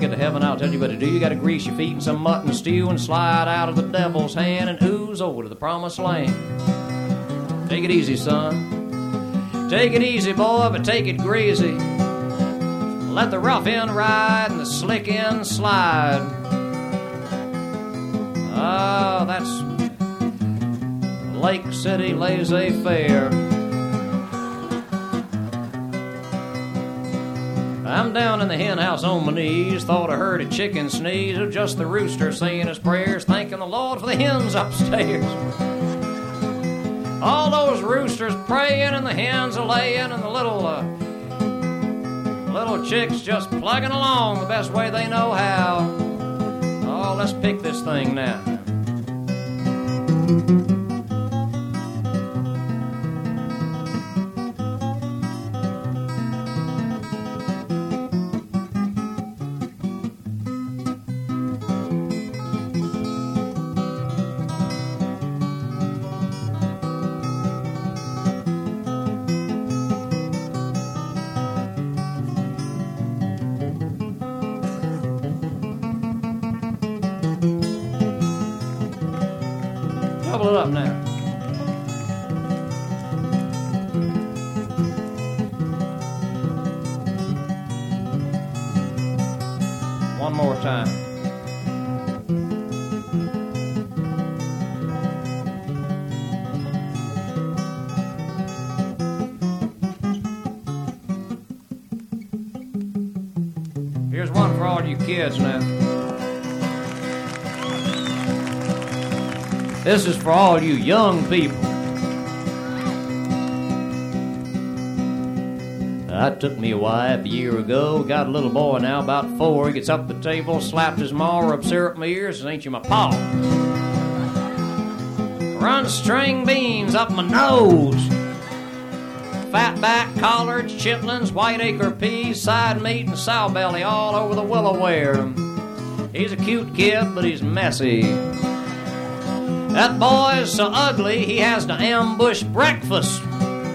get to heaven, I'll tell you what to do. You gotta grease your feet in some mutton stew and slide out of the devil's hand and ooze over to the promised land. Take it easy, son. Take it easy, boy, but take it greasy. Let the rough end ride and the slick end slide. Oh, that's Lake City laissez-faire. I'm down in the hen house on my knees. Thought I heard a chicken sneeze. Or just the rooster saying his prayers, thanking the Lord for the hens upstairs. All those roosters praying and the hens a laying and the little chicks just plugging along the best way they know how. Oh, let's pick this thing now. Double it up now. One more time. Here's one for all you kids now. This is for all you young people. I took me a wife a year ago, got a little boy now about 4. He gets up the table, slapped his maw, rubs syrup in my ears, and ain't you my paw? Runs string beans up my nose. Fatback, collards, chitlins, white-acre peas, side meat, and sow belly all over the Willowware. He's a cute kid, but he's messy. That boy's so ugly, he has to ambush breakfast.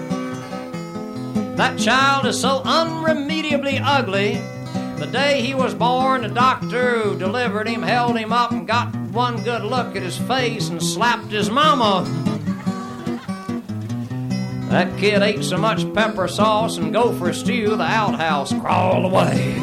That child is so unremediably ugly. The day he was born, the doctor who delivered him held him up and got one good look at his face and slapped his mama. That kid ate so much pepper sauce and gopher stew, the outhouse crawled away.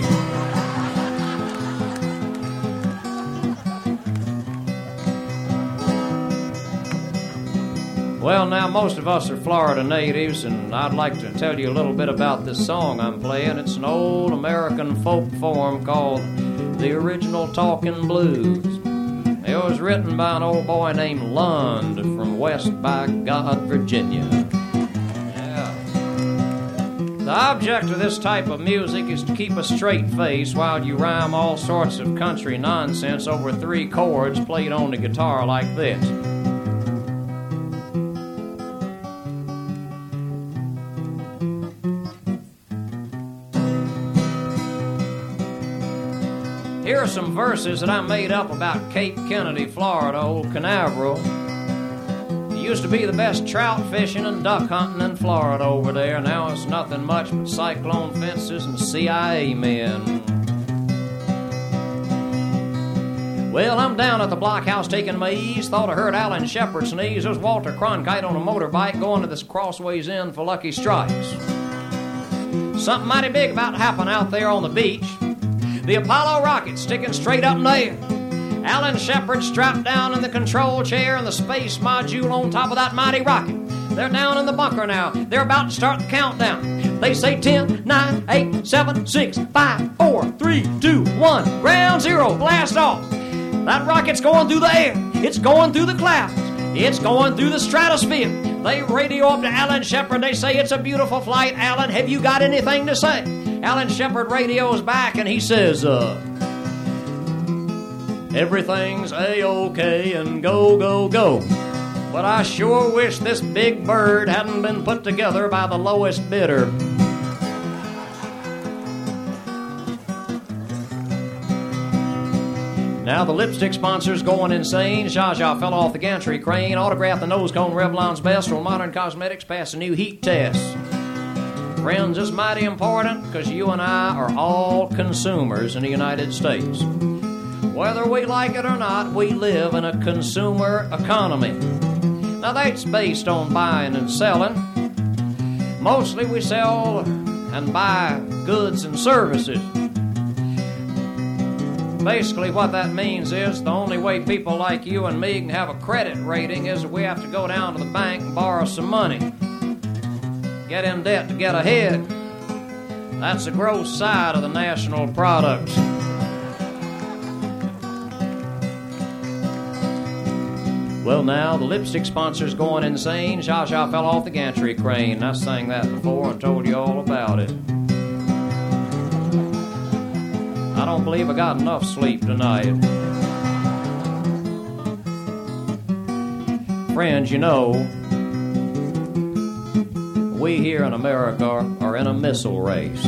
Well, now, most of us are Florida natives, and I'd like to tell you a little bit about this song I'm playing. It's an old American folk form called The Original Talking Blues. It was written by an old boy named Lund from West by God, Virginia. Yeah. The object of this type of music is to keep a straight face while you rhyme all sorts of country nonsense over 3 chords played on the guitar like this. Here are some verses that I made up about Cape Kennedy, Florida, old Canaveral. It used to be the best trout fishing and duck hunting in Florida over there. Now it's nothing much but cyclone fences and CIA men. Well, I'm down at the blockhouse taking my ease. Thought I heard Alan Shepard sneeze. There's Walter Cronkite on a motorbike going to this Crossways Inn for Lucky Strikes. Something mighty big about to happen out there on the beach. The Apollo rocket sticking straight up in the air. Alan Shepard strapped down in the control chair and the space module on top of that mighty rocket. They're down in the bunker now. They're about to start the countdown. They say 10, 9, 8, 7, 6, 5, 4, 3, 2, 1. Ground zero, blast off. That rocket's going through the air. It's going through the clouds. It's going through the stratosphere. They radio up to Alan Shepard. They say, it's a beautiful flight. Alan, have you got anything to say? Alan Shepard radios back and he says, everything's A-OK and go, go, go. But I sure wish this big bird hadn't been put together by the lowest bidder. Now the lipstick sponsor's going insane. Zsa Zsa fell off the gantry crane. Autograph the nose cone Revlon's best. Or Modern Cosmetics passed a new heat test. Friends, it's mighty important because you and I are all consumers in the United States. Whether we like it or not, we live in a consumer economy. Now that's based on buying and selling. Mostly we sell and buy goods and services. Basically what that means is the only way people like you and me can have a credit rating is that we have to go down to the bank and borrow some money. Get in debt to get ahead. That's the gross side of the national product. Well, now, the lipstick sponsor's going insane. Sha Sha fell off the gantry crane. I sang that before and told you all about it. I don't believe I got enough sleep tonight. Friends, you know, we here in America are in a missile race.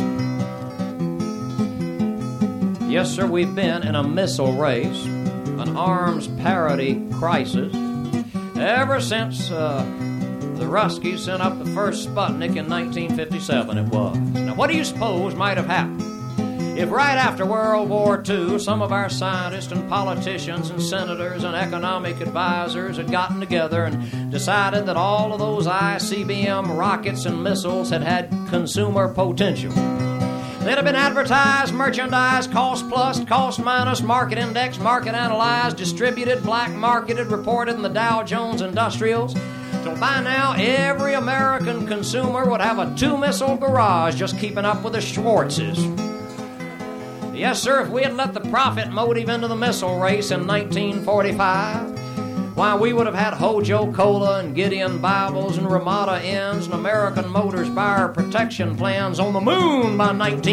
Yes, sir, we've been in a missile race, an arms parity crisis, ever since the Ruskies sent up the first Sputnik in 1957, it was. Now, what do you suppose might have happened if right after World War II, some of our scientists and politicians and senators and economic advisors had gotten together and decided that all of those ICBM rockets and missiles had consumer potential? They'd have been advertised, merchandised, cost plus, cost minus, market index, market analyzed, distributed, black marketed, reported in the Dow Jones Industrials. So by now, every American consumer would have a two-missile barrage just keeping up with the Schwartzes. Yes, sir, if we had let the profit motive into the missile race in 1945, why, we would have had Hojo Cola and Gideon Bibles and Ramada Inns and American Motors buyer protection plans on the moon by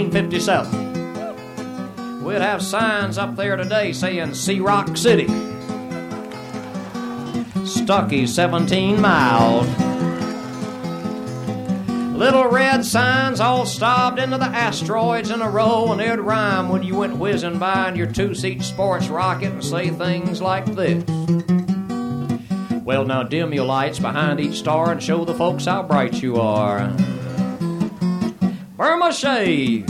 1957. We'd have signs up there today saying Sea Rock City, Stuckey 17 miles. Little red signs all stobbed into the asteroids in a row, and they'd rhyme when you went whizzing by in your two-seat sports rocket and say things like this. Well, now dim your lights behind each star and show the folks how bright you are. Burma shave.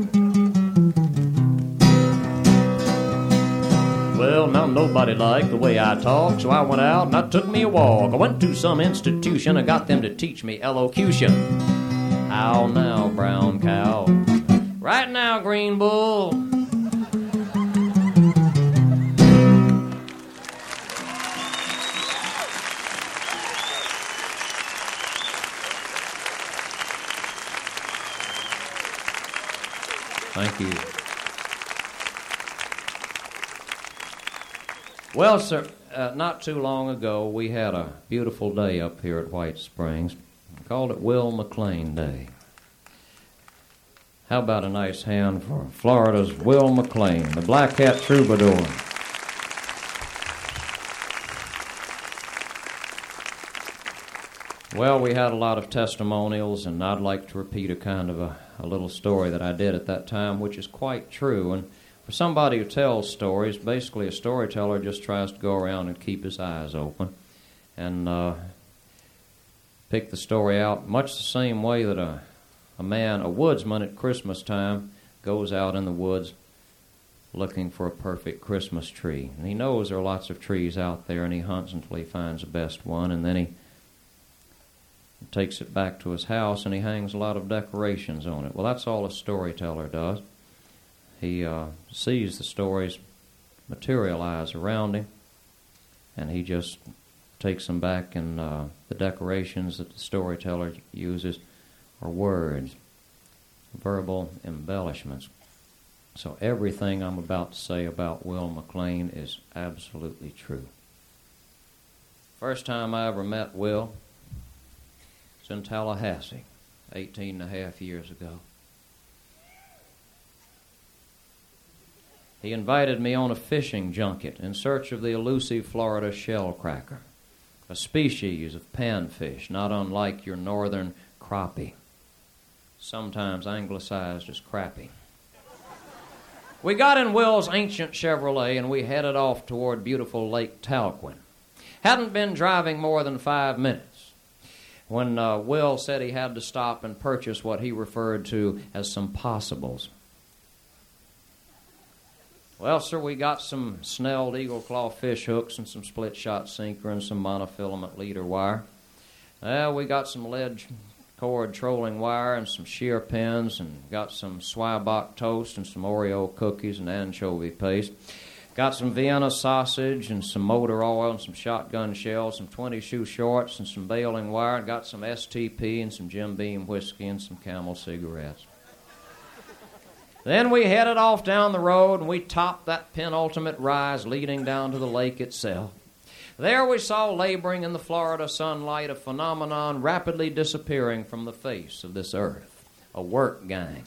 Well, now nobody liked the way I talk, so I went out and I took me a walk. I went to some institution and got them to teach me elocution. How now, brown cow? Right now, green bull. Thank you. Well, sir, not too long ago, we had a beautiful day up here at White Springs. We called it Will McLean Day. How about a nice hand for Florida's Will McLean, the Black Hat Troubadour? Well, we had a lot of testimonials, and I'd like to repeat a kind of a little story that I did at that time, which is quite true. And for somebody who tells stories, basically a storyteller just tries to go around and keep his eyes open and pick the story out much the same way that a woodsman at Christmas time goes out in the woods looking for a perfect Christmas tree. And he knows there are lots of trees out there, and he hunts until he finds the best one, and then he takes it back to his house and he hangs a lot of decorations on it. Well, that's all a storyteller does. He sees the stories materialize around him, and he just takes them back, and the decorations that the storyteller uses are words, verbal embellishments. So everything I'm about to say about Will McLean is absolutely true. First time I ever met Will was in Tallahassee, 18 and a half years ago. He invited me on a fishing junket in search of the elusive Florida shellcracker, a species of panfish not unlike your northern crappie, sometimes anglicized as crappie. We got in Will's ancient Chevrolet and we headed off toward beautiful Lake Talquin. Hadn't been driving more than 5 minutes when Will said he had to stop and purchase what he referred to as some possibles. Well, sir, we got some snelled eagle claw fish hooks and some split shot sinker and some monofilament leader wire. We got some lead cord trolling wire and some shear pins, and got some Sweibock toast and some Oreo cookies and anchovy paste. Got some Vienna sausage and some motor oil and some shotgun shells, some 20-shoe shorts and some baling wire. Got some STP and some Jim Beam whiskey and some Camel cigarettes. Then we headed off down the road, and we topped that penultimate rise leading down to the lake itself. There we saw laboring in the Florida sunlight a phenomenon rapidly disappearing from the face of this earth, a work gang.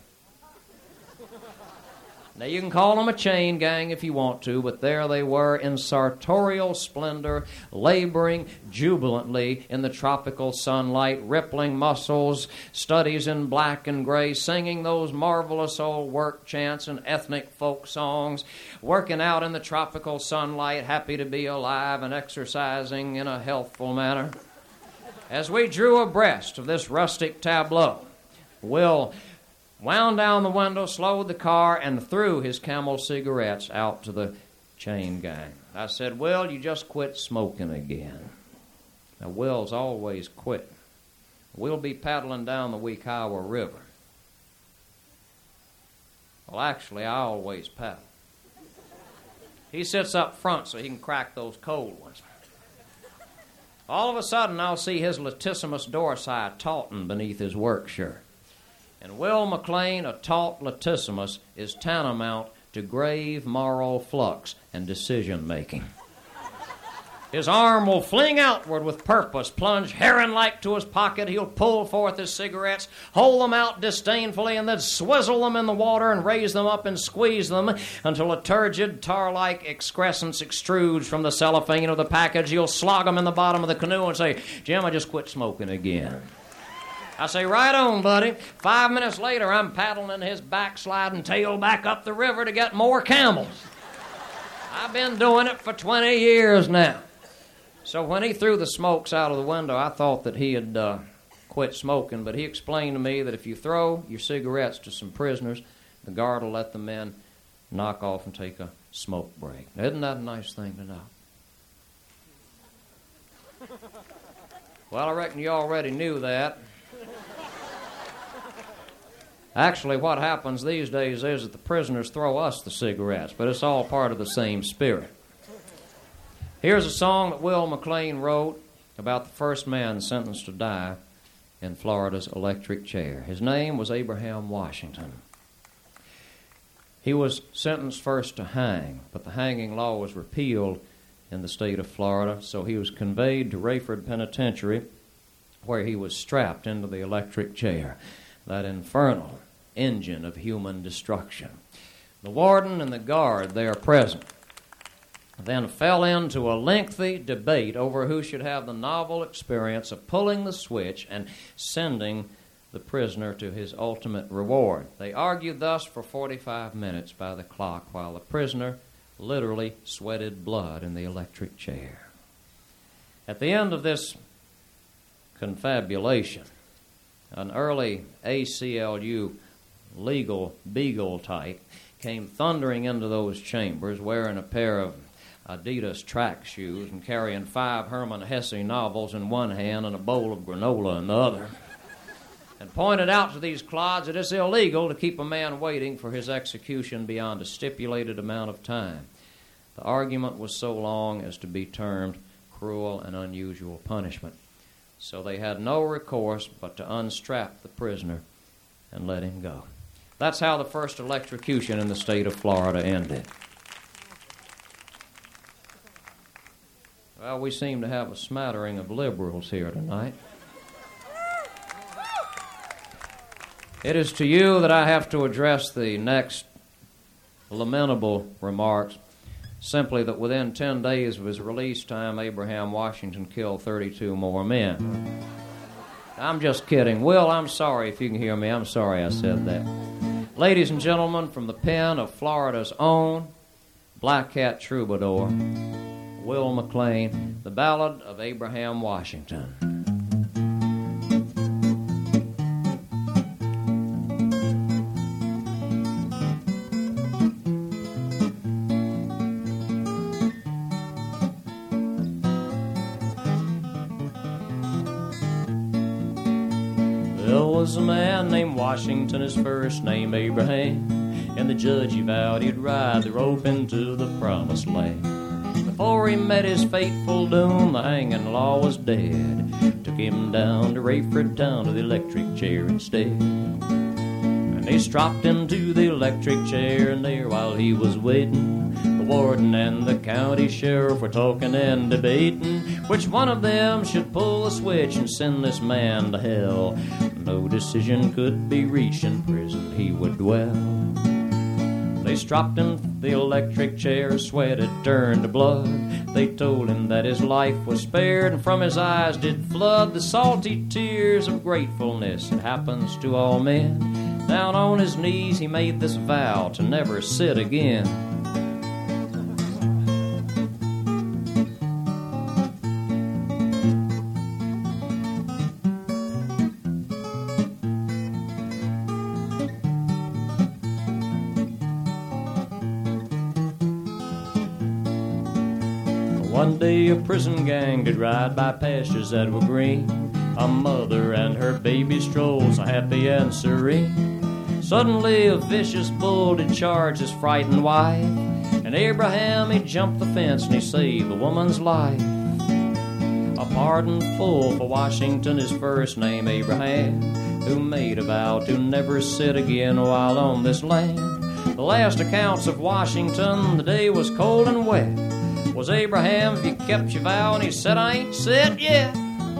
Now, you can call them a chain gang if you want to, but there they were in sartorial splendor, laboring jubilantly in the tropical sunlight, rippling muscles, studies in black and gray, singing those marvelous old work chants and ethnic folk songs, working out in the tropical sunlight, happy to be alive and exercising in a healthful manner. As we drew abreast of this rustic tableau, Will wound down the window, slowed the car, and threw his Camel cigarettes out to the chain gang. I said, "Will, you just quit smoking again." Now, Will's always quitting. We'll be paddling down the Wekiwa River. Well, actually, I always paddle. He sits up front so he can crack those cold ones. All of a sudden, I'll see his latissimus dorsi tautened beneath his work shirt. And Will McLean, a taut latissimus, is tantamount to grave moral flux and decision-making. His arm will fling outward with purpose, plunge heron-like to his pocket. He'll pull forth his cigarettes, hold them out disdainfully, and then swizzle them in the water and raise them up and squeeze them until a turgid, tar-like excrescence extrudes from the cellophane of the package. He'll slog them in the bottom of the canoe and say, "Jim, I just quit smoking again." I say, "Right on, buddy." 5 minutes later, I'm paddling in his backsliding tail back up the river to get more camels. I've been doing it for 20 years now. So when he threw the smokes out of the window, I thought that he had quit smoking, but he explained to me that if you throw your cigarettes to some prisoners, the guard will let the men knock off and take a smoke break. Now, isn't that a nice thing to know? Well, I reckon you already knew that. Actually, what happens these days is that the prisoners throw us the cigarettes, but it's all part of the same spirit. Here's a song that Will McLean wrote about the first man sentenced to die in Florida's electric chair. His name was Abraham Washington. He was sentenced first to hang, but the hanging law was repealed in the state of Florida, so he was conveyed to Rayford Penitentiary, where he was strapped into the electric chair, that infernal engine of human destruction. The warden and the guard there present then fell into a lengthy debate over who should have the novel experience of pulling the switch and sending the prisoner to his ultimate reward. They argued thus for 45 minutes by the clock while the prisoner literally sweated blood in the electric chair. At the end of this confabulation, an early ACLU legal beagle type came thundering into those chambers wearing a pair of Adidas track shoes and carrying 5 Herman Hesse novels in one hand and a bowl of granola in the other, and pointed out to these clods that it's illegal to keep a man waiting for his execution beyond a stipulated amount of time. The argument was so long as to be termed cruel and unusual punishment. So they had no recourse but to unstrap the prisoner and let him go. That's how the first electrocution in the state of Florida ended. Well, we seem to have a smattering of liberals here tonight. It is to you that I have to address the next lamentable remarks. Simply that within 10 days of his release time, Abraham Washington killed 32 more men. I'm just kidding. Will, I'm sorry if you can hear me. I'm sorry I said that. Ladies and gentlemen, from the pen of Florida's own Black Cat troubadour, Will McLean, the Ballad of Abraham Washington. was a man named Washington, his first name Abraham. And the judge, he vowed he'd ride the rope into the promised land. Before he met his fateful doom, the hanging law was dead. Took him down to Rayford town to the electric chair instead. And they stropped him to the electric chair, and there while he was waiting, the warden and the county sheriff were talking and debating which one of them should pull the switch and send this man to hell. No decision could be reached, in prison he would dwell. They stropped him to the electric chair, sweat had turned to blood. They told him that his life was spared, and from his eyes did flood the salty tears of gratefulness. It happens to all men. Down on his knees he made this vow to never sit again. One day a prison gang did ride by pastures that were green. A mother and her baby strolled so happy and serene. Suddenly a vicious bull did charge his frightened wife, and Abraham he jumped the fence and he saved the woman's life. A pardon full for Washington, his first name Abraham, who made a vow to never sit again while on this land. The last accounts of Washington, the day was cold and wet. Was Abraham if you kept your vow, and he said, I ain't set yet.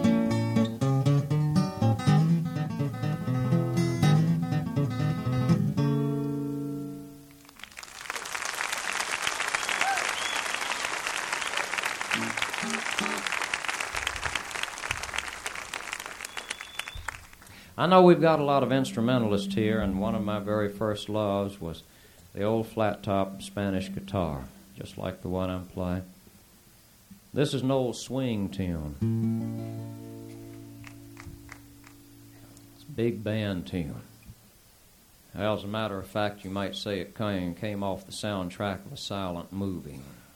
I know we've got a lot of instrumentalists here, and one of my very first loves was the old flat-top Spanish guitar, just like the one I'm playing. This is an old swing tune. It's a big band tune. Well, as a matter of fact, you might say it came off the soundtrack of a silent movie.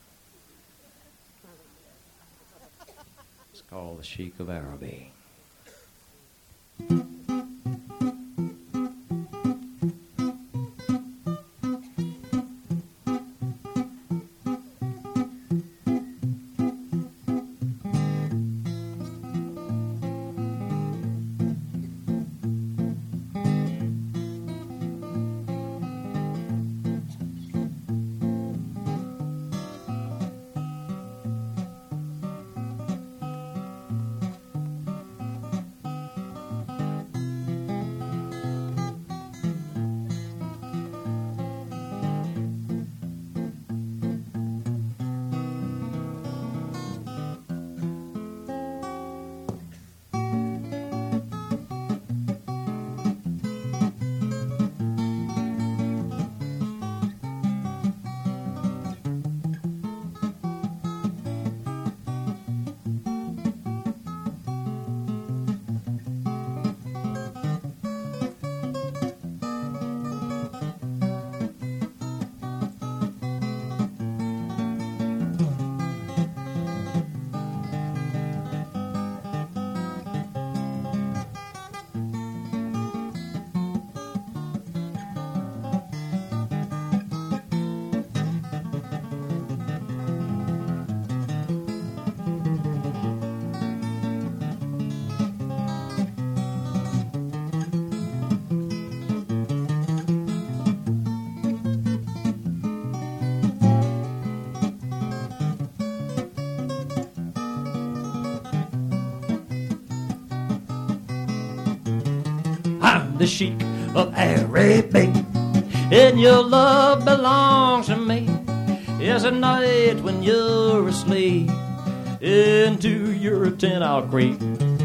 It's called The Sheik of Araby. The Sheik of Araby, and your love belongs to me. Yes, at night when you're asleep, into your tent I'll creep,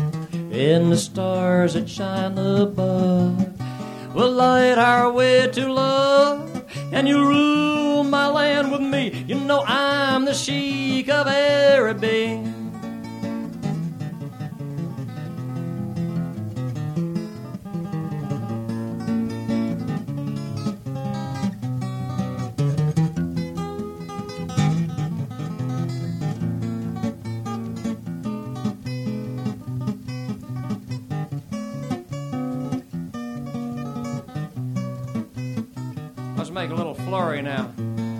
and the stars that shine above will light our way to love, and you'll rule my land with me. You know I'm the Sheik of Araby. let's make a little flurry now.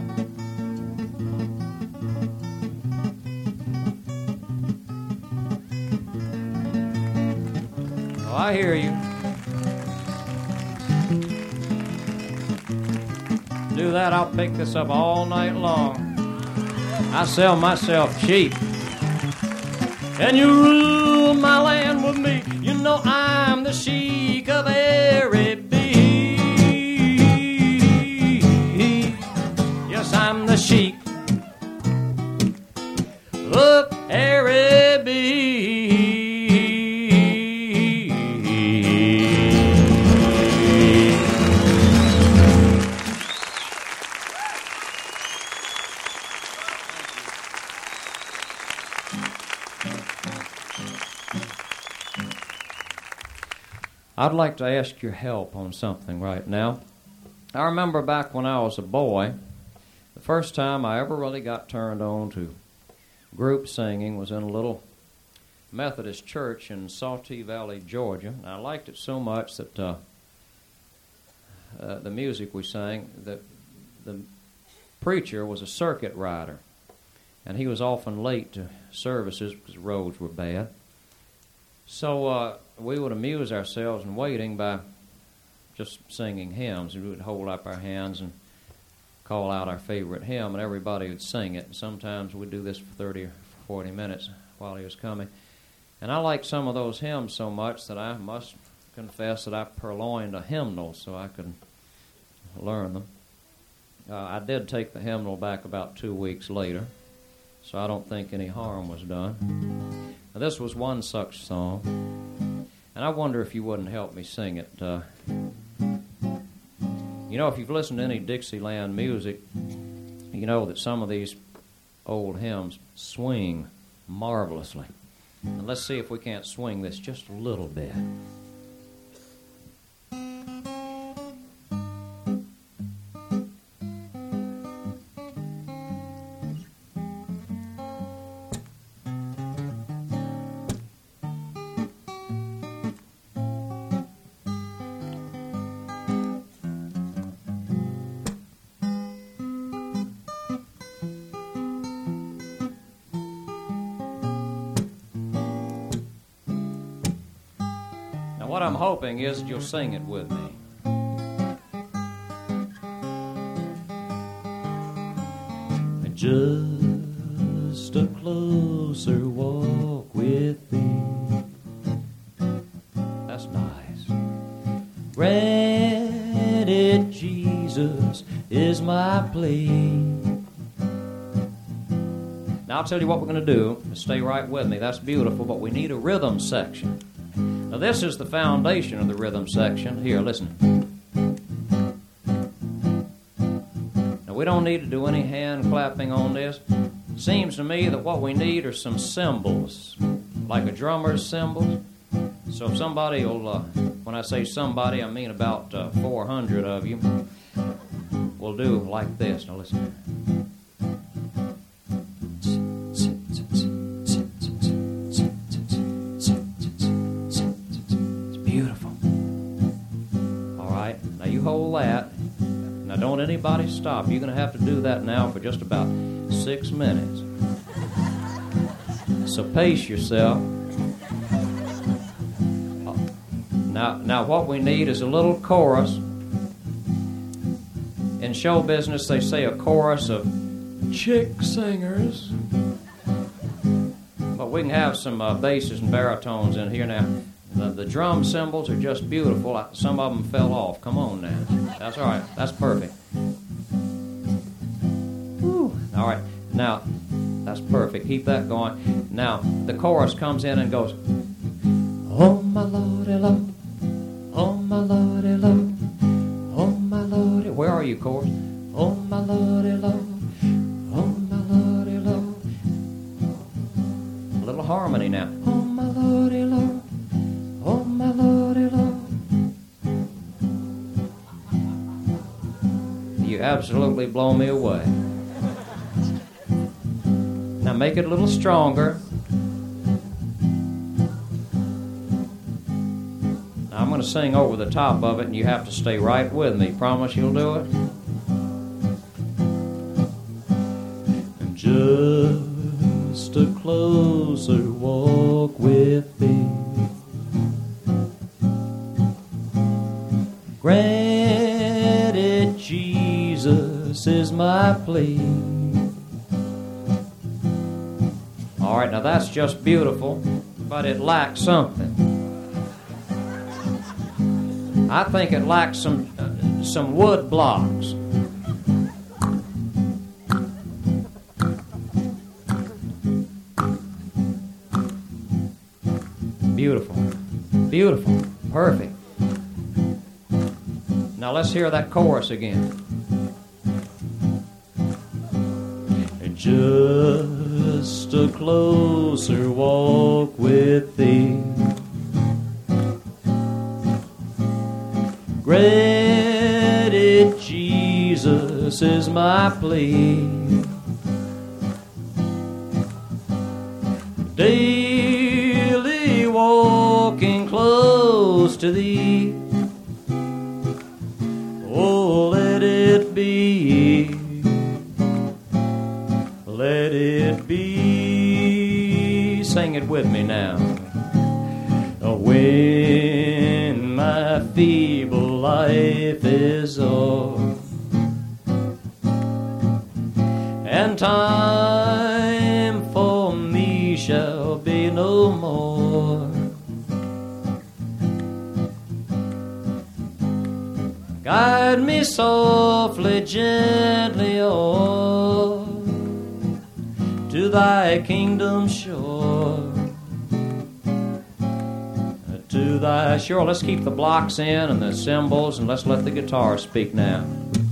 Oh, I hear you. Do that, I'll pick this up all night long. I sell myself cheap. And you rule my land with me. You know I'm the sheik of Araby. Yes, I'm the sheik of Araby. I'd like to ask your help on something right now. I remember back when I was a boy, the first time I ever really got turned on to group singing was in a little Methodist church in Sawtee Valley, Georgia. And I liked it so much that the music we sang, that the preacher was a circuit rider, and he was often late to services because roads were bad. So we would amuse ourselves in waiting by just singing hymns. We would hold up our hands and call out our favorite hymn, and everybody would sing it. And sometimes we'd do this for 30 or 40 minutes while he was coming. And I liked some of those hymns so much that I must confess that I purloined a hymnal so I could learn them. I did take the hymnal back about 2 weeks later, so I don't think any harm was done. Now, this was one such song, and I wonder if you wouldn't help me sing it. You know, if you've listened to any Dixieland music, you know that some of these old hymns swing marvelously. And let's see if we can't swing this just a little bit. What I'm hoping is that you'll sing it with me. Just a closer walk with thee. That's nice. Granted, Jesus is my plea. Now I'll tell you what we're going to do. Stay right with me. That's beautiful, but we need a rhythm section. Now, this is the foundation of the rhythm section. Here, listen. Now, we don't need to do any hand clapping on this. Seems to me that what we need are some cymbals, like a drummer's cymbals. So if somebody will, when I say somebody, I mean about 400 of you, will do like this. Now, listen. Hold that. Now, don't anybody stop. You're going to have to do that now for just about 6 minutes. So pace yourself. Now, what we need is a little chorus. In show business, they say a chorus of chick singers. But we can have some basses and baritones in here now. The drum cymbals are just beautiful. Some of them fell off. Come on now. That's all right. That's perfect. Whew. All right. Now, that's perfect. Keep that going. Now, the chorus comes in and goes, oh, my Lordy, Lord. Oh, my Lordy, Lord. Oh, my Lordy. Where are you, chorus? Oh, my Lordy, Lord. Oh, my Lordy, Lord. A little harmony now. Oh, my Lordy, Lord. Oh, my Lordy, Lord. You absolutely blow me away. Now make it a little stronger. Now I'm going to sing over the top of it, and you have to stay right with me. Promise you'll do it? just a closer walk with thee. Granted, Jesus is my plea. All right, now that's just beautiful, but it lacks something. I think it lacks some wood blocks. Beautiful, beautiful, perfect. Now let's hear that chorus again. Just a closer walk with thee. Granted, Jesus is my plea. Daily walking close to thee. Oh, let it be. Let it be. Sing it with me now. When my feeble life is o'er, and time for me shall be no more, guide me softly, gently o'er to thy kingdom shore. To thy shore. Let's keep the blocks in and the cymbals, and let's let the guitar speak now.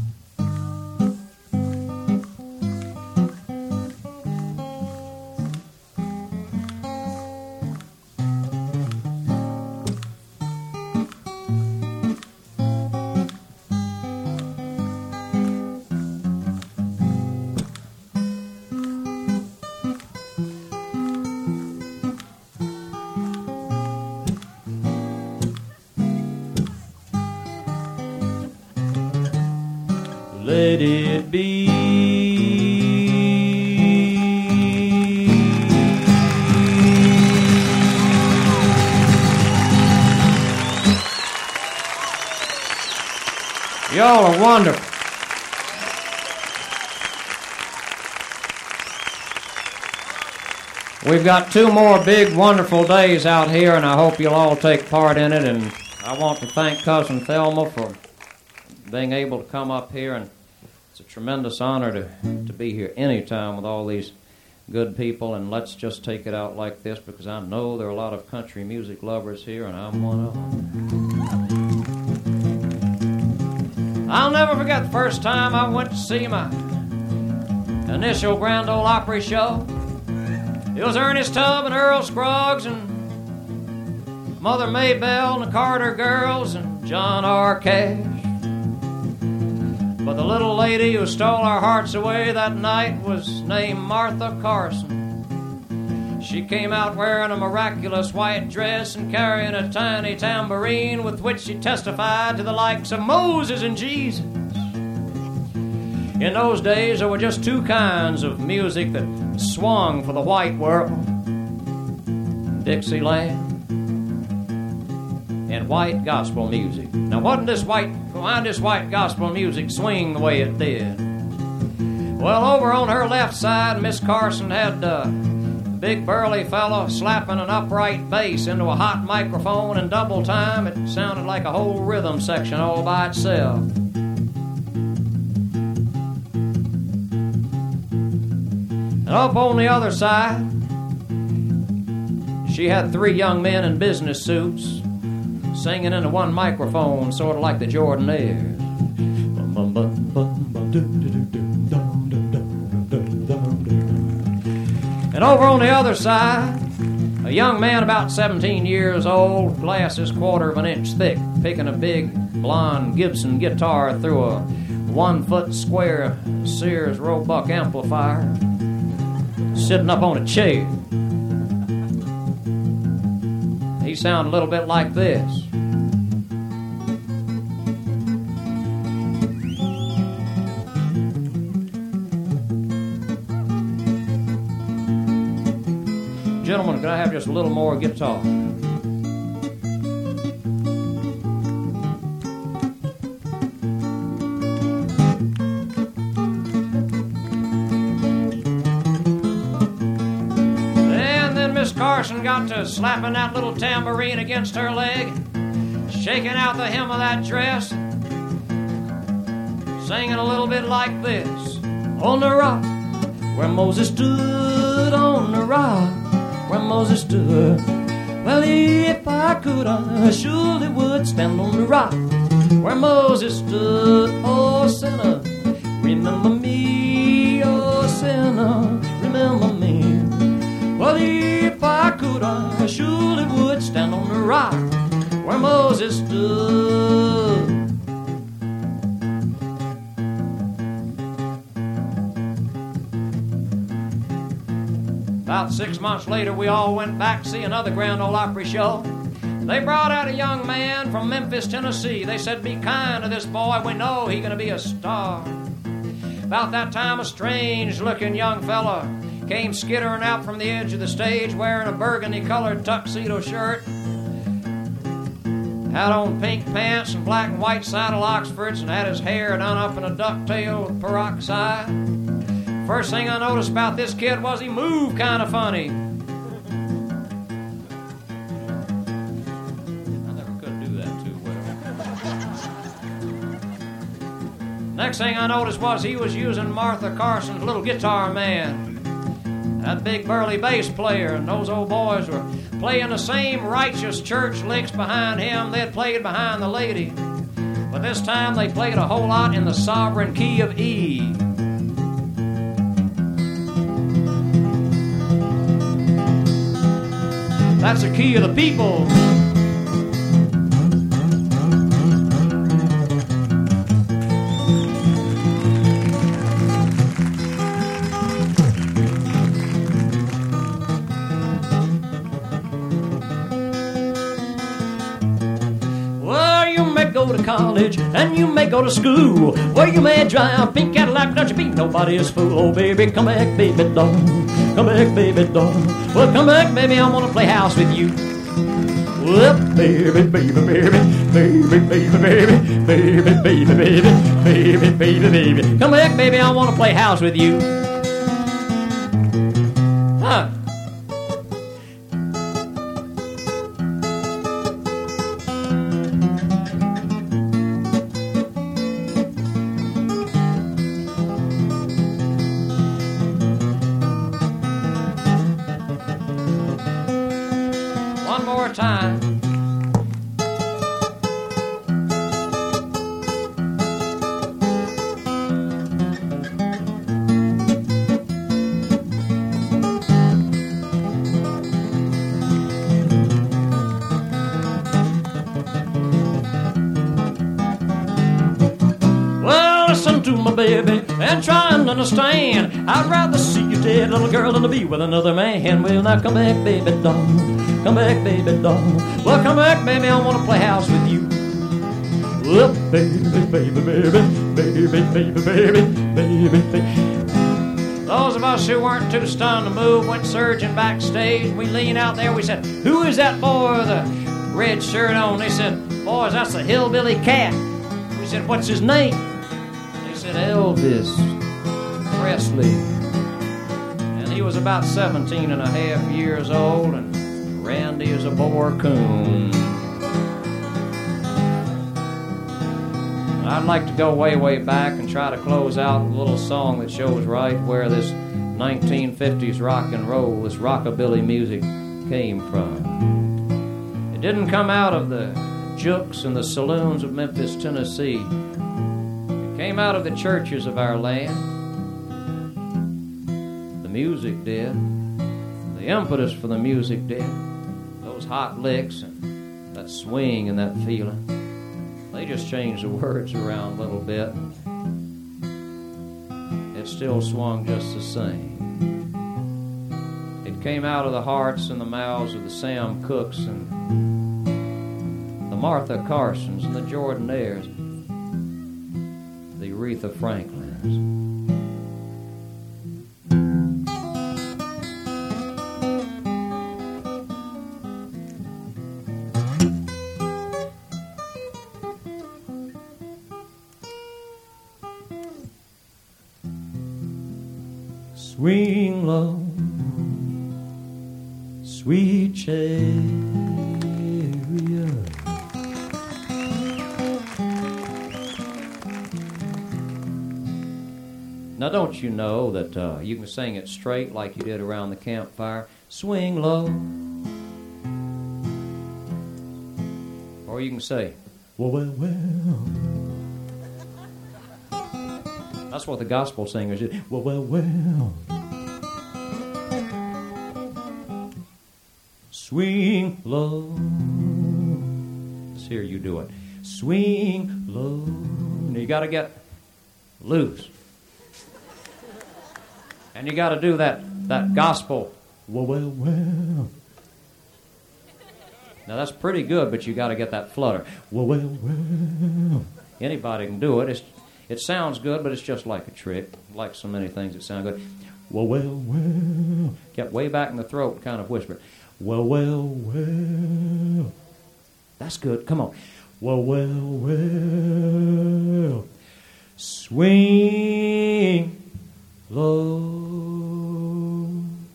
Let it be. Y'all are wonderful. We've got 2 more big, wonderful days out here, and I hope you'll all take part in it. And I want to thank Cousin Thelma for being able to come up here, and it's a tremendous honor to be here anytime with all these good people. And let's just take it out like this, because I know there are a lot of country music lovers here, and I'm one of them. I'll never forget the first time I went to see my initial Grand Ole Opry show. It was Ernest Tubb and Earl Scruggs and Mother Maybelle and the Carter Girls and John R. Cash. But the little lady who stole our hearts away that night was named Martha Carson. She came out wearing a miraculous white dress and carrying a tiny tambourine with which she testified to the likes of Moses and Jesus. In those days, there were just 2 kinds of music that swung for the white world: Dixieland and white gospel music. Now, why did this white gospel music swing the way it did? Well, over on her left side, Miss Carson had a big burly fellow slapping an upright bass into a hot microphone in double time. It sounded like a whole rhythm section all by itself. And up on the other side, she had 3 young men in business suits singing into one microphone, sort of like the Jordanaires. And over on the other side, a young man about 17 years old, glasses 1/4 of an inch thick, picking a big blonde Gibson guitar through a 1-foot square Sears Roebuck amplifier, sitting up on a chair. He sounded a little bit like this. Gentlemen, can I have just a little more guitar? And then Miss Carson got to slapping that little tambourine against her leg, shaking out the hem of that dress, singing a little bit like this. On the rock where Moses stood, on the rock where Moses stood. Well, if I could, I surely would stand on the rock where Moses stood. Oh, sinner, remember me. Oh, sinner, remember me. Well, if I could, I surely would stand on the rock where Moses stood. About 6 months later, we all went back to see another Grand Ole Opry show. They brought out a young man from Memphis, Tennessee. They said, be kind to this boy. We know he's going to be a star. About that time, a strange-looking young fella came skittering out from the edge of the stage wearing a burgundy-colored tuxedo shirt, had on pink pants and black and white saddle Oxfords, and had his hair done up in a ducktail with peroxide. First thing I noticed about this kid was he moved kind of funny. I never could do that too well. Next thing I noticed was he was using Martha Carson's little guitar man, that big burly bass player, and those old boys were playing the same righteous church licks behind him they had played behind the lady. But this time they played a whole lot in the sovereign key of E. That's the key of the people. Well, you may go to college and you may go to school, where you may drive a pink Cadillac, don't you be nobody's fool. Oh, baby, come back, baby doll. Come back, baby doll. Well, come back, baby, I want to play house with you. Well, baby, baby, baby, baby, baby, baby, baby, baby, baby, baby, baby, baby. Come back, baby, I want to play house with you. Huh. One more time. Well, listen to my baby and try and understand. I'd rather see you dead, little girl, than to be with another man. Well, now come back, baby doll. Come back, baby doll. Well, come back, baby, I want to play house with you. Well, baby, baby, baby, baby, baby, baby, baby, baby. Those of us who weren't too stunned to move went surging backstage. We leaned out there, we said, who is that boy with a red shirt on? They said, boys, that's the Hillbilly Cat. We said, what's his name? They said, Elvis Presley. And he was about 17 and a half years old, and Randy is a boar coon. I'd like to go way, way back and try to close out a little song that shows right where this 1950s rock and roll, this rockabilly music came from. It didn't come out of the jukes and the saloons of Memphis, Tennessee. It came out of the churches of our land. The music did. The impetus for the music did. Those hot licks and that swing and that feeling. They just changed the words around a little bit. It still swung just the same. It came out of the hearts and the mouths of the Sam Cookes and the Martha Carsons and the Jordanaires, the Aretha Franklins. Swing low, sweet chariot. Now, don't you know that you can sing it straight like you did around the campfire? Swing low. Or you can say, well, well, well. That's what the gospel singers do. Well, well, well. Swing low. Let's hear you do it. Swing low. Now you got to get loose. And you got to do that gospel. Well, well, well. Now that's pretty good, but you got to get that flutter. Well, well, well. Anybody can do it. It sounds good, but it's just like a trick. Like so many things that sound good. Well, well, well. Get way back in the throat, kind of whisper. Well, well, well. That's good. Come on. Well, well, well. Swing low,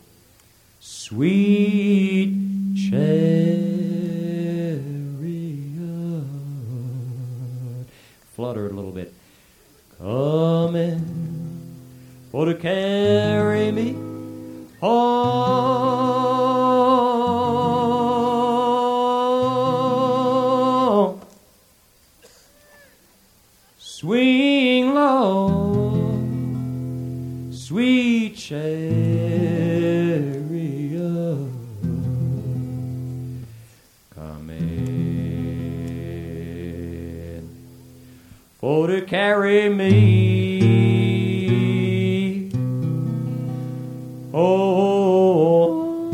sweet chariot. Flutter it a little bit. Coming for to carry me home. Swing low, sweet chariot, coming for to carry me home.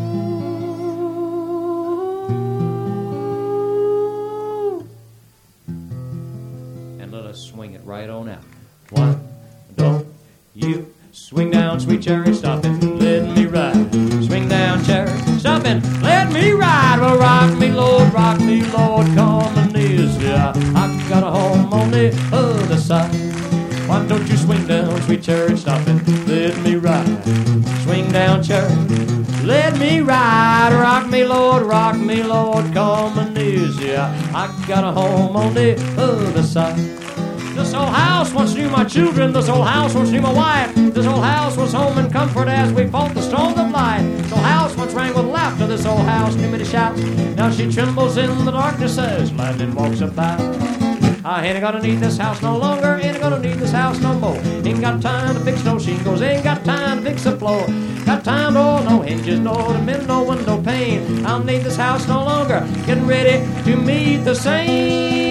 And let us swing it right on out. Why don't you swing down, sweet chariot, stop it, let me ride. Swing down, chariot, stop it, let me ride. Well, rock me, Lord, come and easy. I've got a home on the other side. Why don't you swing down, sweet chariot, stop it, let me ride. Swing down, chariot, let me ride. Rock me, Lord, come and easy. I've got a home on the other side. This old house once knew my children. This old house once knew my wife. This old house was home and comfort as we fought the storms of life. This old house once rang with laughter. This old house knew me to shout. Now she trembles in the darkness as lightning walks about. I ain't gonna need this house no longer. Ain't gonna need this house no more. Ain't got time to fix no shingles. Ain't got time to fix the floor. Got time to oil no hinges, no to mend no window pane. I'll need this house no longer. Getting ready to meet the saints.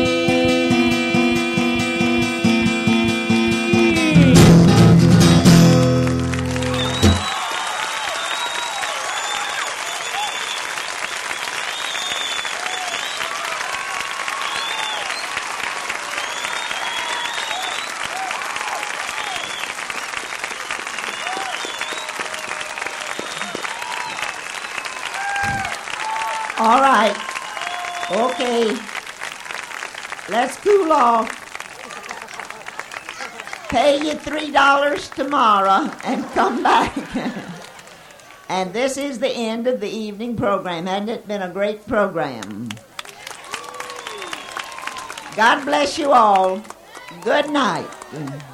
All right. Okay. Let's cool off. Pay you $3 tomorrow and come back. And this is the end of the evening program. Hasn't it been a great program? God bless you all. Good night.